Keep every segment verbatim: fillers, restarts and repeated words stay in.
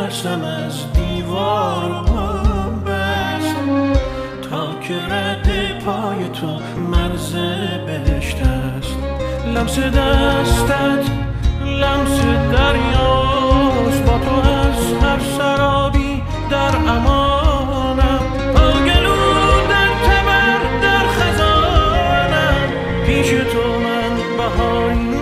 نفسم از دیوار پام بست تا که رد پای تو مرز بهشت است. لمس دستت لمس دریاست، با تو از هر سرابی در امانم. آگلو در تبر در خزانم، پیش تو من بهاری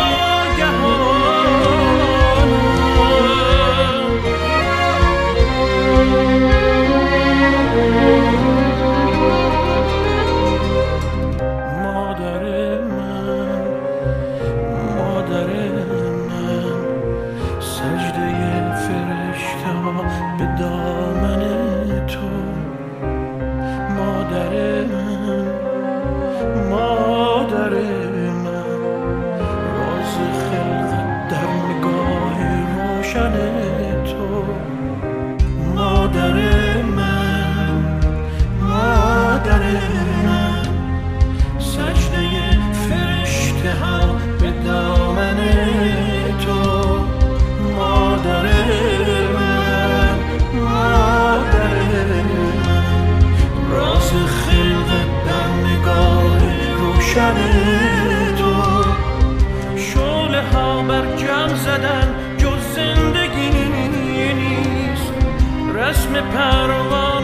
به دامن تو. مادر من مادر من، راز خلقت در نگاه روشن تو. مادر من مادر من، سجده فرشته ها به دامن تو. مادر تو. شعله ها بر جمع زدن جز زندگی نیست، رسم پرواز